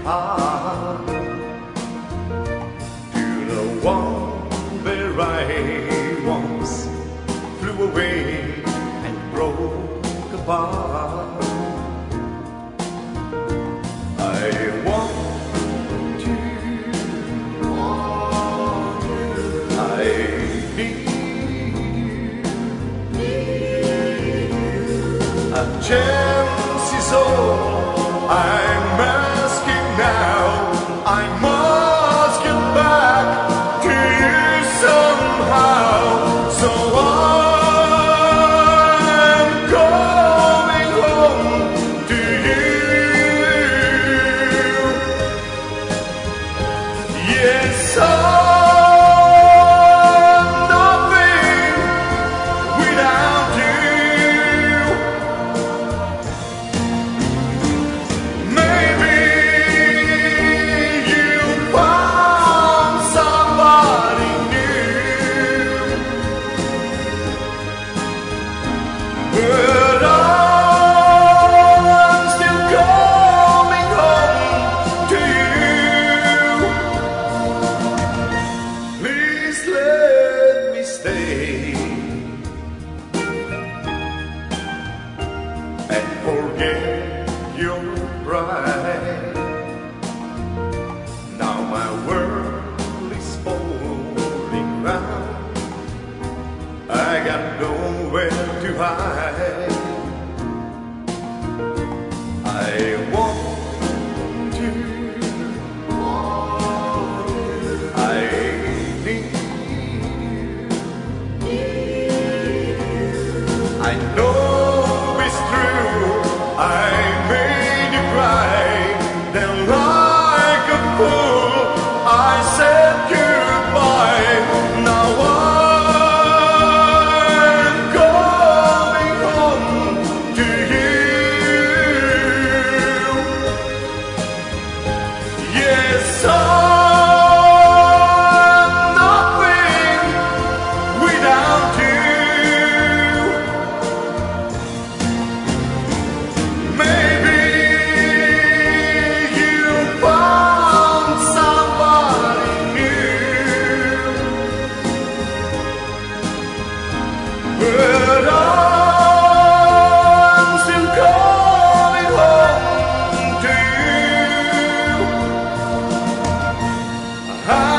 heart to the one where I once flew away and broke apart. I want to, I need a chance is all I'm asking now. I must get back to you somehow. So I'm coming home to you. Yes, I'm nothing without you. Maybe you found somebody new, but I'm still coming home to you. Please let me stay and forget your pride. Now my world is falling round. I got nowhere to hide. I want to, I need you. I know it's true, I made you cry. Then like a fool I said goodbye. Now I'm coming home to you. Yes, I'm nothing without you. Maybe you found somebody new, but I'm still coming home to you.